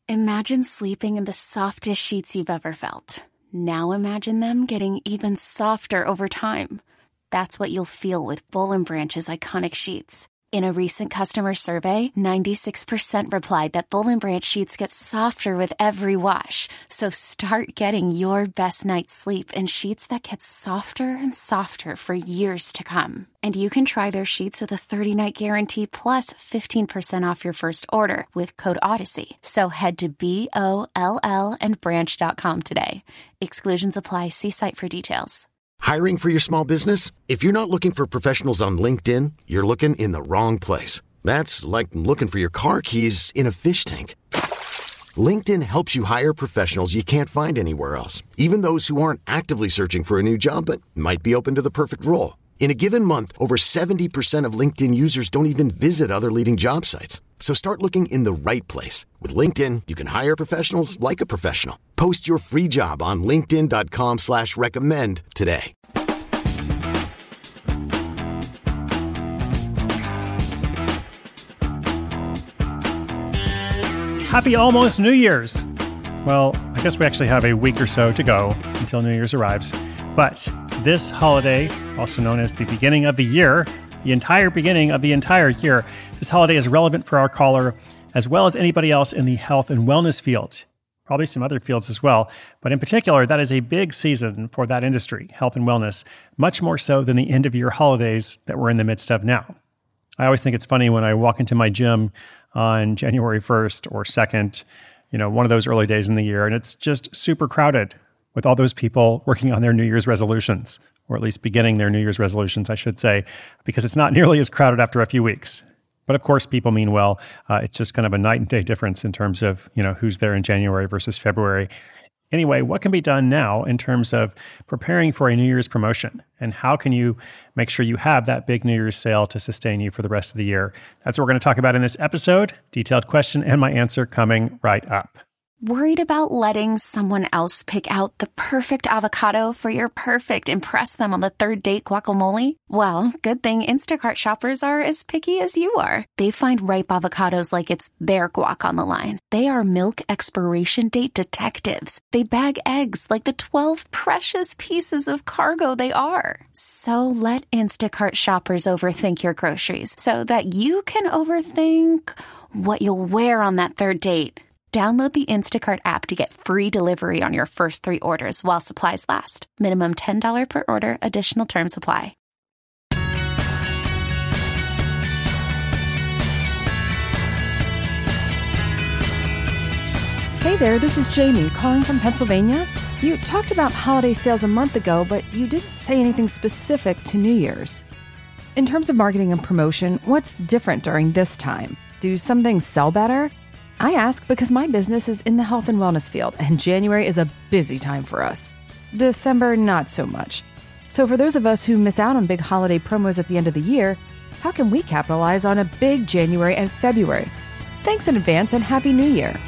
Imagine sleeping in the softest sheets you've ever felt. Now imagine them getting even softer over time. That's what you'll feel with Boll & Branch's iconic sheets. In a recent customer survey, 96% replied that Boll & Branch sheets get softer with every wash. So start getting your best night's sleep in sheets that get softer and softer for years to come. And you can try their sheets with a 30-night guarantee plus 15% off your first order with code Odyssey. So head to BOLLandbranch.com today. Exclusions apply. See site for details. Hiring for your small business? If you're not looking for professionals on LinkedIn, you're looking in the wrong place. That's like looking for your car keys in a fish tank. LinkedIn helps you hire professionals you can't find anywhere else, even those who aren't actively searching for a new job but might be open to the perfect role. In a given month, over 70% of LinkedIn users don't even visit other leading job sites. So start looking in the right place. With LinkedIn, you can hire professionals like a professional. Post your free job on linkedin.com/recommend today. Happy almost New Year's. Well, I guess we actually have a week or so to go until New Year's arrives. But this holiday, also known as the beginning of the year, the entire beginning of the entire year, this holiday is relevant for our caller as well as anybody else in the health and wellness field. Probably some other fields as well. But in particular, that is a big season for that industry, health and wellness, much more so than the end of year holidays that we're in the midst of now. I always think it's funny when I walk into my gym on January 1st or 2nd, one of those early days in the year, and it's just super crowded with all those people working on their New Year's resolutions, or at least beginning their New Year's resolutions, I should say, because it's not nearly as crowded after a few weeks. But of course, people mean well. It's just kind of a night and day difference in terms of, who's there in January versus February. Anyway, what can be done now in terms of preparing for a New Year's promotion? And how can you make sure you have that big New Year's sale to sustain you for the rest of the year? That's what we're going to talk about in this episode. Detailed question and my answer coming right up. Worried about letting someone else pick out the perfect avocado for your perfect impress them on the third date guacamole? Well, good thing Instacart shoppers are as picky as you are. They find ripe avocados like it's their guac on the line. They are milk expiration date detectives. They bag eggs like the 12 precious pieces of cargo they are. So let Instacart shoppers overthink your groceries so that you can overthink what you'll wear on that third date. Download the Instacart app to get free delivery on your first 3 orders while supplies last. Minimum $10 per order. Additional terms apply. Hey there, this is Jamie calling from Pennsylvania. You talked about holiday sales a month ago, but you didn't say anything specific to New Year's. In terms of marketing and promotion, what's different during this time? Do some things sell better? I ask because my business is in the health and wellness field, and January is a busy time for us. December, not so much. So for those of us who miss out on big holiday promos at the end of the year, how can we capitalize on a big January and February? Thanks in advance and Happy New Year.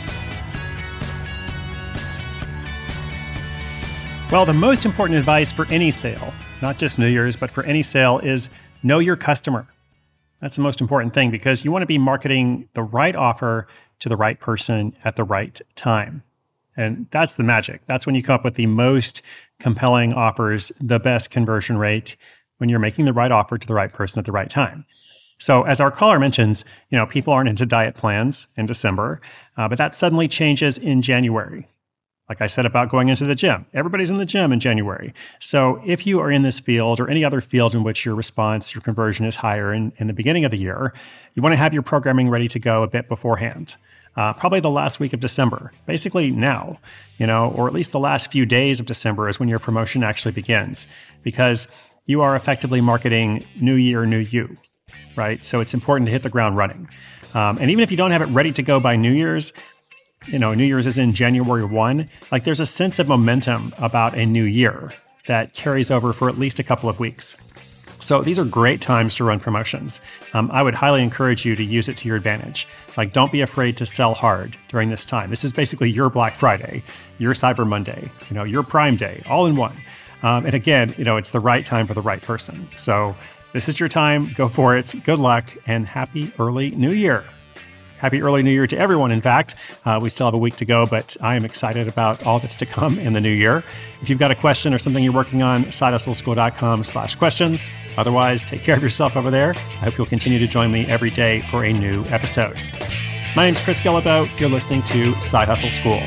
Well, the most important advice for any sale, not just New Year's, but for any sale, is know your customer. That's the most important thing because you want to be marketing the right offer to the right person at the right time. And that's the magic. That's when you come up with the most compelling offers, the best conversion rate, when you're making the right offer to the right person at the right time. So as our caller mentions, people aren't into diet plans in December, but that suddenly changes in January. Like I said about going into the gym, everybody's in the gym in January. So if you are in this field or any other field in which your response, your conversion is higher in the beginning of the year, you want to have your programming ready to go a bit beforehand. Probably the last week of December, basically now, or at least the last few days of December is when your promotion actually begins because you are effectively marketing New Year, New You, right? So it's important to hit the ground running. And even if you don't have it ready to go by New Year's, New Year's is in January 1, there's a sense of momentum about a new year that carries over for at least a couple of weeks. So these are great times to run promotions. I would highly encourage you to use it to your advantage. Don't be afraid to sell hard during this time. This is basically your Black Friday, your Cyber Monday, your Prime Day, all in one. And again, it's the right time for the right person. So this is your time. Go for it. Good luck and happy early New Year. Happy early New Year to everyone, in fact. We still have a week to go, but I am excited about all that's to come in the new year. If you've got a question or something you're working on, sidehustleschool.com/questions. Otherwise, take care of yourself over there. I hope you'll continue to join me every day for a new episode. My name's Chris Guillebeau. You're listening to Side Hustle School.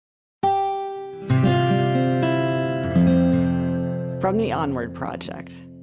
From the Onward Project.